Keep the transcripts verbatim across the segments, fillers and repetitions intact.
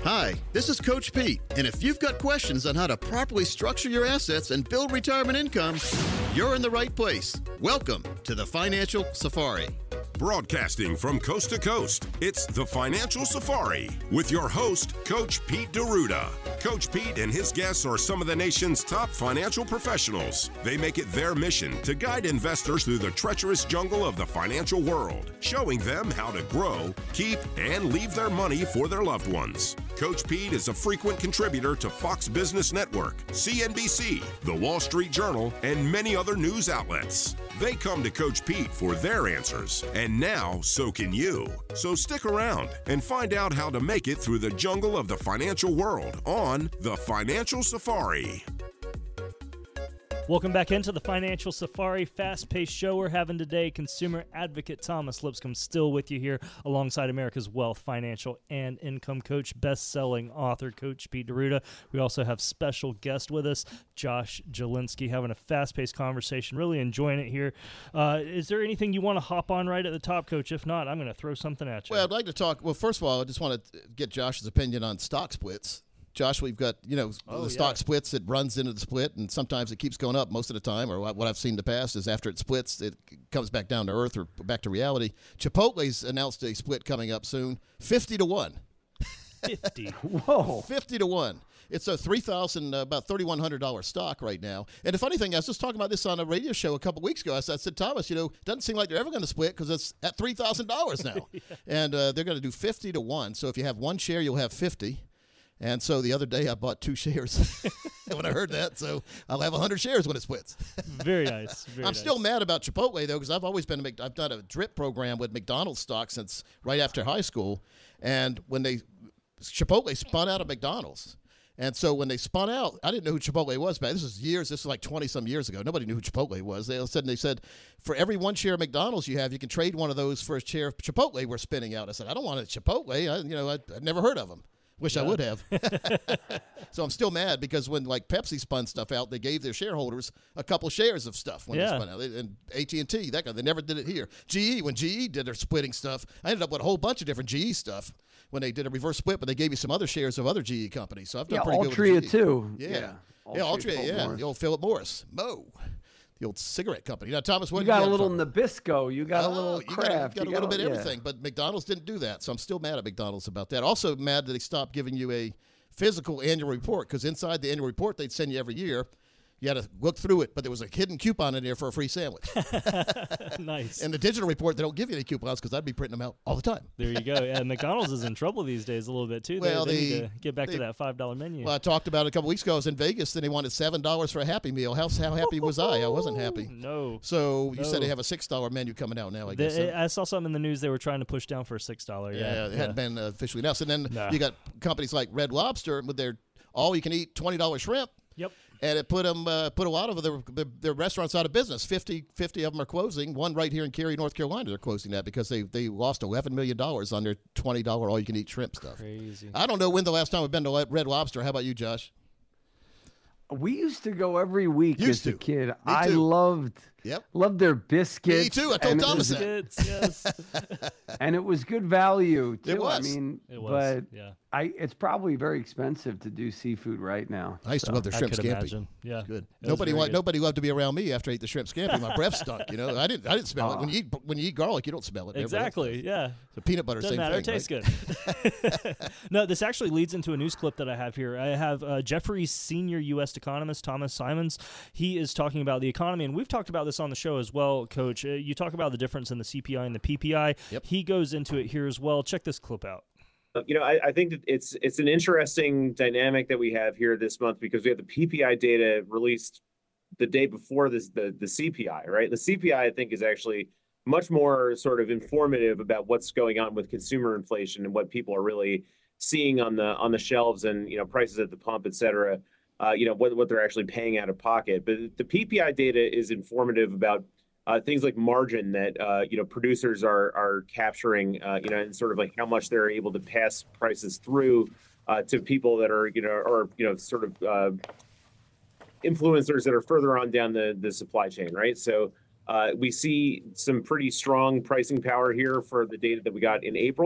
Hi, this is Coach Pete, and if you've got questions on how to properly structure your assets and build retirement income, you're in the right place. Welcome to the Financial Safari. Broadcasting from coast to coast, it's the Financial Safari with your host, Coach Pete D'Arruda. Coach Pete and his guests are some of the nation's top financial professionals. They make it their mission to guide investors through the treacherous jungle of the financial world, showing them how to grow, keep, and leave their money for their loved ones. Coach Pete is a frequent contributor to Fox Business Network, C N B C, The Wall Street Journal, and many other news outlets. They come to Coach Pete for their answers, and now so can you. So stick around and find out how to make it through the jungle of the financial world on The Financial Safari. Welcome back into the Financial Safari fast-paced show we're having today. Consumer advocate Thomas Lipscomb still with you here alongside America's Wealth, Financial, and Income Coach, best-selling author Coach Pete D'Arruda. We also have special guest with us, Josh Jelinski, having a fast-paced conversation, really enjoying it here. Uh, is there anything you want to hop on right at the top, Coach? If not, I'm going to throw something at you. Well, I'd like to talk – well, first of all, I just want to get Josh's opinion on stock splits. Josh, we've got, you know, oh, the stock yeah. splits, it runs into the split, and sometimes it keeps going up. Most of the time, or what I've seen in the past, is after it splits, it comes back down to earth or back to reality. Chipotle's announced a split coming up soon, fifty to one. fifty. Whoa. fifty to one. It's a three thousand dollars, uh, about thirty-one hundred dollars stock right now. And the funny thing, I was just talking about this on a radio show a couple weeks ago. I said, I said Thomas, you know, doesn't seem like they're ever going to split because it's at three thousand dollars now. yeah. And uh, they're going to do fifty to one. So if you have one share, you'll have fifty. And so the other day I bought two shares when I heard that. So I'll have one hundred shares when it splits. Very nice. Very I'm nice. still mad about Chipotle, though, because I've always been a, I've done a drip program with McDonald's stock since right after high school. And when they Chipotle spun out of McDonald's. And so when they spun out, I didn't know who Chipotle was back. This was years. This was like twenty-some years ago. Nobody knew who Chipotle was. They all of a sudden they said, for every one share of McDonald's you have, you can trade one of those for a share of Chipotle we're spinning out. I said, I don't want a Chipotle. I, you know, I, I'd never heard of them. Wish yeah. I would have. So I'm still mad because when like Pepsi spun stuff out, they gave their shareholders a couple shares of stuff when yeah. they spun out. And A T and T, that guy, they never did it here. G E, when G E did their splitting stuff, I ended up with a whole bunch of different G E stuff when they did a reverse split, but they gave you some other shares of other G E companies. So I've done yeah, pretty Altria good with G E. too. Yeah. Yeah, yeah, Altria, Philip yeah. Morris. The old Philip Morris. Mo. The old cigarette company. Now, Thomas, what You got do a you little from? Nabisco. You got Oh, a little you Kraft. got, you got you a little bit of yeah. everything, but McDonald's didn't do that, so I'm still mad at McDonald's about that. Also mad that they stopped giving you a physical annual report, because inside the annual report they'd send you every year. You had to look through it, but there was a hidden coupon in there for a free sandwich. Nice. And the digital report, they don't give you any coupons because I'd be printing them out all the time. There you go. Yeah, McDonald's is in trouble these days a little bit, too. Well, they, they they- need to get back they- to that five dollar menu. Well, I talked about it a couple weeks ago. I was in Vegas, and they wanted seven dollars for a Happy Meal. How, how happy was I? I wasn't happy. No. So you No. said they have a six dollar menu coming out now, I The- guess. so. I saw something in the news they were trying to push down for a six dollar. Yeah, Yeah, it hadn't been uh, officially announced. And then No. you got companies like Red Lobster with their all-you-can-eat twenty dollar shrimp. Yep. And it put them, uh, put a lot of their, their, their restaurants out of business. fifty, fifty of them are closing. One right here in Cary, North Carolina, they're closing that because they, they lost eleven million dollars on their twenty dollar all-you-can-eat shrimp stuff. Crazy. I don't know when the last time we've been to Red Lobster. How about you, Josh? We used to go every week Used as to. a kid. Me I too. loved Yep. loved their biscuits. Me too. I told and it Thomas was- that. Biscuits, yes. And it was good value too. It was. I mean, It was, but yeah. I it's probably very expensive to do seafood right now. I used to So- love their I shrimp could scampi. imagine. Yeah. Good. It was Nobody very want, good. nobody loved to be around me after I ate the shrimp scampi. My breath stunk. You know, I didn't I didn't smell it. When you eat when you eat garlic, you don't smell it. Everybody else Exactly. does. Yeah. So peanut butter, Doesn't same matter. thing. It tastes right? good. No, this actually leads into a news clip that I have here. I have uh, Jefferies senior U S economist Thomas Simons. He is talking about the economy, and we've talked about this on the show as well, Coach. Uh, you talk about the difference in the C P I and the P P I. Yep. He goes into it here as well. Check this clip out. You know, I, I think that it's it's an interesting dynamic that we have here this month because we have the P P I data released the day before this the the C P I, right? The C P I, I think, is actually much more sort of informative about what's going on with consumer inflation and what people are really seeing on the on the shelves and, you know, prices at the pump, et cetera. Uh, you know, what what they're actually paying out of pocket. But the P P I data is informative about Uh, things like margin that, uh, you know, producers are are capturing, uh, you know, and sort of like how much they're able to pass prices through uh, to people that are, you know, or, you know, sort of uh, influencers that are further on down the, the supply chain, right? So uh, we see some pretty strong pricing power here for the data that we got in April.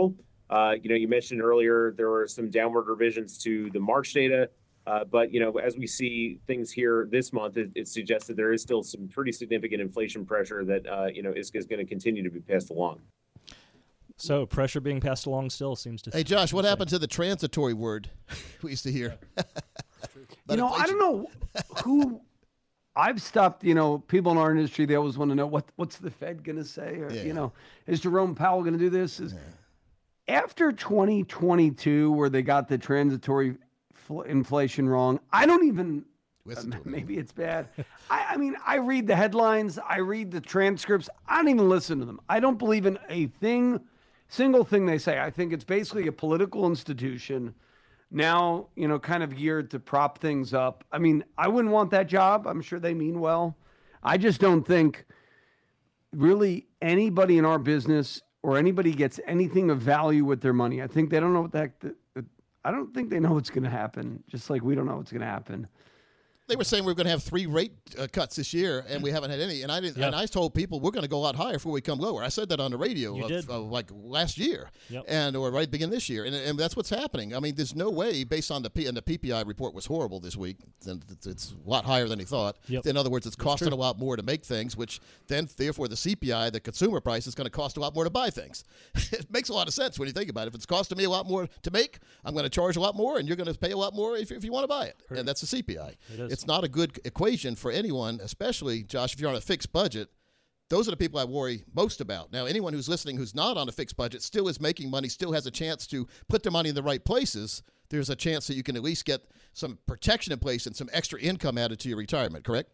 Uh, you know, you mentioned earlier there were some downward revisions to the March data. Uh, but, you know, as we see things here this month, it, it suggests that there is still some pretty significant inflation pressure that, uh, you know, is, is going to continue to be passed along. So pressure being passed along still seems to. Hey, Josh, what happened to the transitory word we used to hear? You know, I don't know who I've stopped, you know, people in our industry, they always want to know what what's the Fed going to say? Or, Yeah. you know, is Jerome Powell going to do this? Is, After twenty twenty-two, where they got the transitory fl- inflation wrong, I don't even, Listen to uh, him. maybe it's bad. I, I mean, I read the headlines, I read the transcripts, I don't even listen to them. I don't believe in a thing, single thing they say. I think it's basically a political institution now, you know, kind of geared to prop things up. I mean, I wouldn't want that job. I'm sure they mean well. I just don't think really anybody in our business or anybody gets anything of value with their money. I think they don't know what the heck, the, the, I don't think they know what's going to happen, just like we don't know what's going to happen. They were saying we were going to have three rate uh, cuts this year, and we haven't had any. And I didn't. Yep. And I told people we're going to go a lot higher before we come lower. I said that on the radio, You of, did. uh, like last year, Yep. and or right at the beginning of this year, and, and that's what's happening. I mean, there's no way, based on the P, and the P P I report was horrible this week. And it's, it's a lot higher than he thought. Yep. In other words, it's costing a lot more to make things, which then therefore the C P I, the consumer price, is going to cost a lot more to buy things. It makes a lot of sense when you think about it. If it's costing me a lot more to make, I'm going to charge a lot more, and you're going to pay a lot more if, if you want to buy it. And that's the C P I. It is. It's not a good equation for anyone, especially, Josh, if you're on a fixed budget. Those are the people I worry most about. Now, anyone who's listening who's not on a fixed budget still is making money, still has a chance to put their money in the right places. There's a chance that you can at least get some protection in place and some extra income added to your retirement, correct?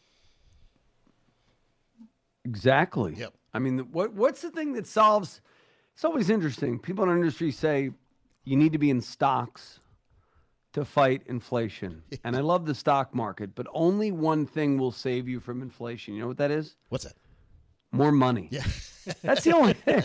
Exactly. Yep. I mean, what what's the thing that solves? It's always interesting. People in our industry say you need to be in stocks to fight inflation. And I love the stock market, but only one thing will save you from inflation. You know what that is? What's that? More money. Yeah. That's the only thing.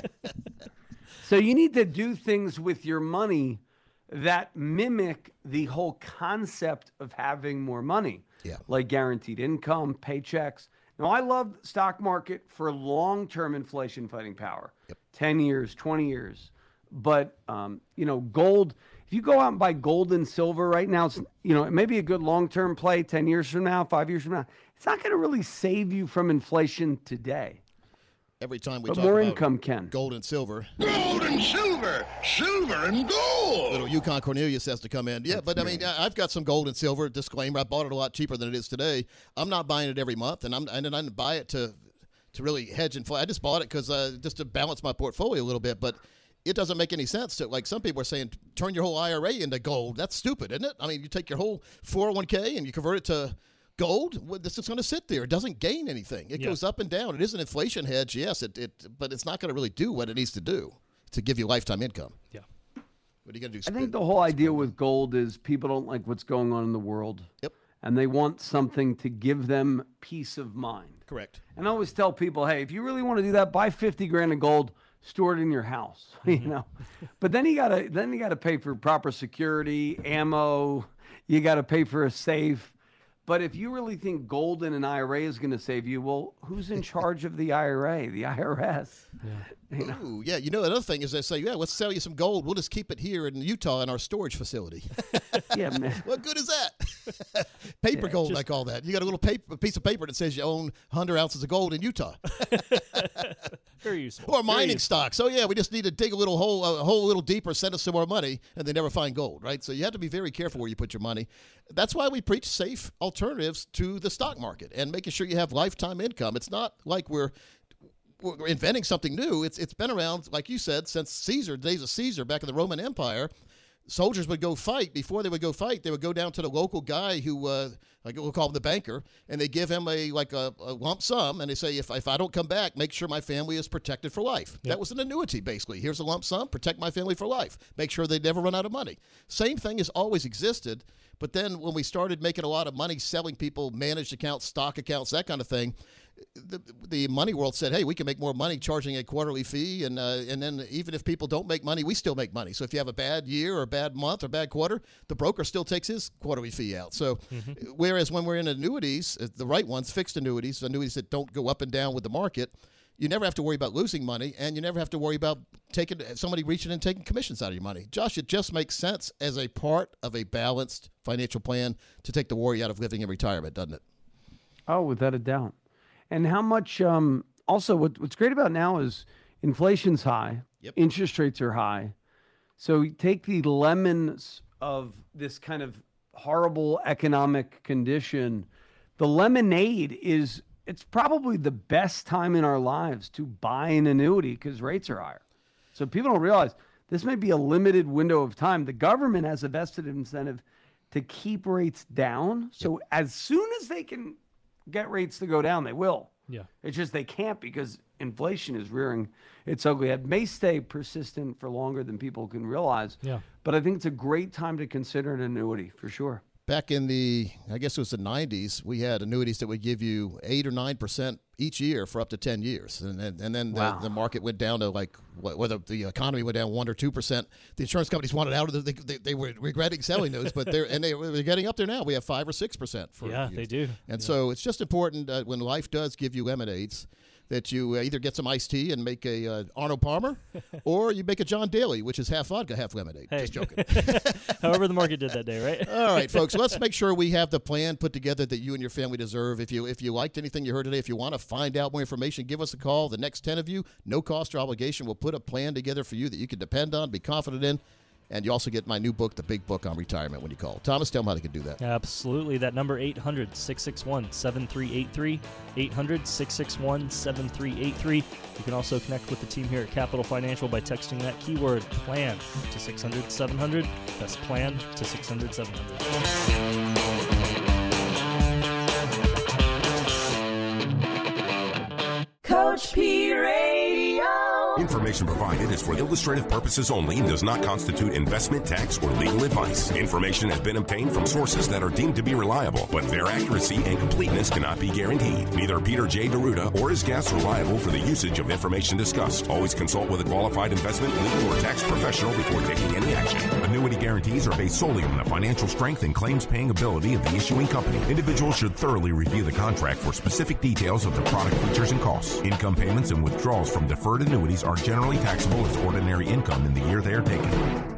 So you need to do things with your money that mimic the whole concept of having more money. Yeah. Like guaranteed income, paychecks. Now, I love the stock market for long-term inflation fighting power. Yep. ten years, twenty years. But, um, you know, gold, if you go out and buy gold and silver right now, it's, you know, it may be a good long-term play ten years from now, five years from now. It's not going to really save you from inflation today. Every time we But talk more about income can. gold and silver, Gold and silver, silver and gold. little Yukon Cornelius has to come in. Yeah, but I mean, I- I've got some gold and silver. Disclaimer: I bought it a lot cheaper than it is today. I'm not buying it every month, and I'm and I didn't buy it to to really hedge inflation. I just bought it because uh, just to balance my portfolio a little bit. But it doesn't make any sense to, like some people are saying, turn your whole I R A into gold. That's stupid, isn't it? I mean, you take your whole four oh one k and you convert it to gold. Well, this is going to sit there. It doesn't gain anything. It Yeah. goes up and down. It is an inflation hedge, yes. It, it but it's not going to really do what it needs to do to give you lifetime income. Yeah. What are you going to do? I think the whole idea with gold is people don't like what's going on in the world. Yep. And they want something to give them peace of mind. Correct. And I always tell people, hey, if you really want to do that, buy fifty grand of gold, store it in your house, you know. But then you gotta then you gotta pay for proper security, ammo, you gotta pay for a safe. But if you really think gold in an I R A is going to save you, well, who's in charge of the I R A? The I R S. You know? Ooh, yeah. You know, another thing is they say, yeah, let's sell you some gold. We'll just keep it here in Utah in our storage facility. Yeah, man. What good is that? Paper gold, just- I call that. You got a little paper, a piece of paper that says you own one hundred ounces of gold in Utah. Very useful. Or Very mining useful. stocks. So, yeah, we just need to dig a little hole, a hole a little deeper, send us some more money, and they never find gold, right? So you have to be very careful where you put your money. That's why we preach safe alternatives to the stock market and making sure you have lifetime income. It's not like we're we're inventing something new. It's it's been around, like you said, since Caesar, days of Caesar, back in the Roman Empire. Soldiers would go fight. Before they would go fight, they would go down to the local guy who, uh, like we'll call him the banker, and they give him a like a, a lump sum, and they say, if if I don't come back, make sure my family is protected for life. That was an annuity, basically. Here's a lump sum, protect my family for life. Make sure they never run out of money. Same thing has always existed, but then when we started making a lot of money selling people managed accounts, stock accounts, that kind of thing, the, the money world said, hey, we can make more money charging a quarterly fee, and uh, and then even if people don't make money, we still make money. So if you have a bad year or a bad month or bad quarter, the broker still takes his quarterly fee out. So whereas when we're in annuities, uh, the right ones, fixed annuities, annuities that don't go up and down with the market, you never have to worry about losing money, and you never have to worry about taking somebody reaching and taking commissions out of your money. Josh, it just makes sense as a part of a balanced financial plan to take the worry out of living in retirement, doesn't it? Oh, without a doubt. And how much, um, also what, what's great about now is inflation's high, Yep. interest rates are high. So you take the lemons of this kind of horrible economic condition. The lemonade is, it's probably the best time in our lives to buy an annuity because rates are higher. So people don't realize this may be a limited window of time. The government has a vested incentive to keep rates down. So as soon as they can get rates to go down, they will. Yeah. It's just they can't because inflation is rearing its ugly head. May stay persistent for longer than people can realize. Yeah. But I think it's a great time to consider an annuity for sure. Back in the, I guess it was the nineties, we had annuities that would give you eight or nine percent each year for up to ten years, and and, and then Wow. the, the market went down to like whether the economy went down one or two percent. The insurance companies wanted out of it. They, they, they were regretting selling those, but they're and they, they're getting up there now. We have five or six percent for Yeah, years. they do. And Yeah. so it's just important uh, when life does give you lemonades, that you uh, either get some iced tea and make a uh, Arnold Palmer, or you make a John Daly, which is half vodka, half lemonade. Hey. Just joking. However the market did that day, right? All right, folks, let's make sure we have the plan put together that you and your family deserve. If you if you liked anything you heard today, if you want to find out more information, give us a call. The next ten of you, no cost or obligation, we'll put a plan together for you that you can depend on, be confident in. And you also get my new book, The Big Book on Retirement, when you call. Thomas, tell them how they can do that. Absolutely. That number, eight hundred, six six one, seven three eight three, eight hundred, six six one, seven three eight three. You can also connect with the team here at Capital Financial by texting that keyword PLAN to six hundred, seven hundred. That's PLAN to six hundred, seven hundred. Coach P Radio. Information provided is for illustrative purposes only and does not constitute investment, tax, or legal advice. Information has been obtained from sources that are deemed to be reliable, but their accuracy and completeness cannot be guaranteed. Neither Peter J. Deruta or his guests are liable for the usage of information discussed. Always consult with a qualified investment, legal, or tax professional before taking any action. Annuity guarantees are based solely on the financial strength and claims-paying ability of the issuing company. Individuals should thoroughly review the contract for specific details of the product features and costs. Income payments and withdrawals from deferred annuities are generally taxable as ordinary income in the year they are taken.